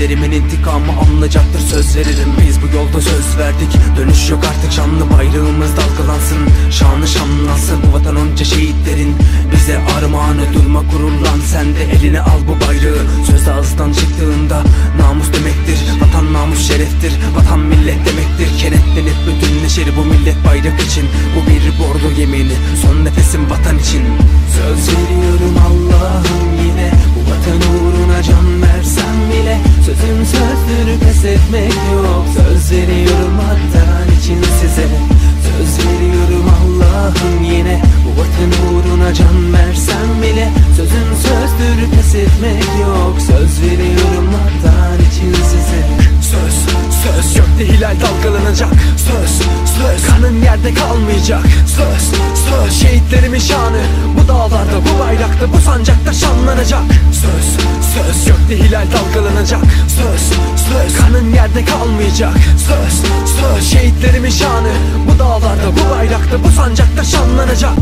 şehitlerimin intikamı alınacaktır, söz veririm. Biz bu yolda söz verdik, dönüş yok artık. Şanlı bayrağımız dalgalansın, şanı şanlansın. Bu vatan onca şehitlerin bize armağanı. Durma, gururlan, sen de eline al bu bayrağı. Söz ağızdan çıktığında namus demektir. Vatan namus şereftir, vatan millet demektir. Kenetlenip bütünleşir bu millet bayrak için. Bu bir bordo yemini, son nefesim vatan için. Söz veriyorum Allah'ım yine, bu vatan uğruna can versem bile. Sözüm sözdür, pes etmek yok. Söz veriyorum vatan için size. Söz veriyorum Allah'ım yine, bu vatan uğruna can versem bile. Sözüm sözdür, pes etmek yok. Söz veriyorum vatan için size. Söz gökte hilal dalgalanacak. Söz kanın yerde kalmayacak. Söz şehitlerimin şanı bu dağlarda, bu bayrakta, bu sancakta şanlanacak. Söz gökte hilal dalgalanacak. Söz kanın yerde kalmayacak. Söz şehitlerimin şanı bu dağlarda, bu bayrakta, bu sancakta şanlanacak.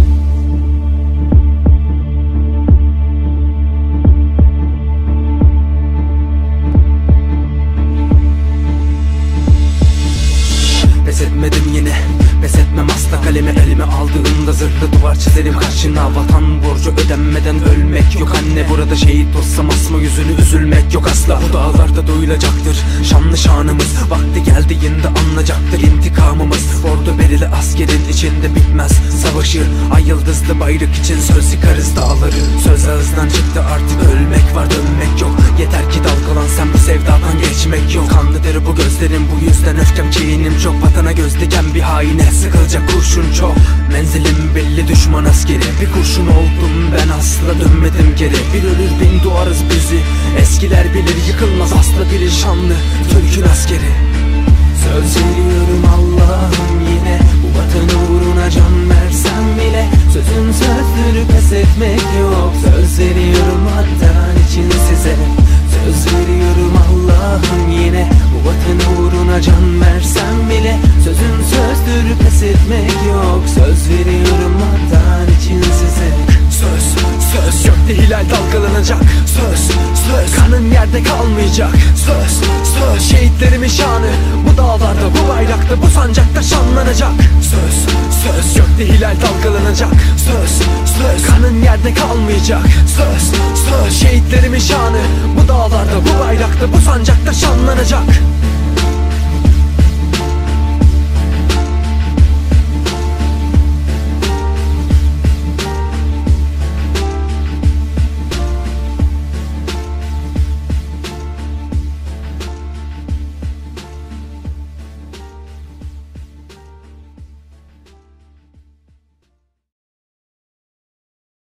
Pes etmedim yine, pes etmem asla. Kalemi elime aldığımda zırhlı duvar çizerim karşına. Vatan borcu ödenmeden ölmek yok anne. Burada şehit olsam asma yüzünü, üzülmek yok asla. Bu dağlarda duyulacaktır şanlı şanımız. Vakti geldiğinde anlayacaktır intikamımız. Ordu belirli askerin içinde bitmez savaşı. Ay yıldızlı bayrak için söz yıkarız dağları. Söz ağızdan çıktı artık, ölmek var dönmek yok. Yeter ki dalgalan sen, bu sevdadan geçmek yok. Kanlıdır bu gözlerim, bu yüzden öfkem kinim çok. Vatana göz diken bir haine sıkılacak kurşun çok. Menzilim belli, düşman askeri. Bir kurşun oldum ben, asla dönmedim geri. Bir ölür bin doğarız bizi, eskiler bilir. Yıkılmaz asla biri şanlı Türk'ün askeri. Söz veriyorum Allah'ım yine, bu vatan uğruna can versem bile. Sözüm sözdür, pes etmek yok. Söz veriyorum vatan için size. Söz veriyorum Allah'ım yine, bu vatan uğruna can versem bile. Sözüm sözdür, pes etmek yok. Söz veriyorum vatan için size. Söz gökte hilal dalgalanacak. Söz kanın yerde kalmayacak. Söz şehitlerimin şanı bu dağlarda, bu bayrakta, bu sancakta şanlanacak. Söz gökte hilal dalgalanacak. Söz kanın yerde kalmayacak. Söz şehitlerimin şanı bu dağlarda, bu bayrakta, bu sancakta şanlanacak.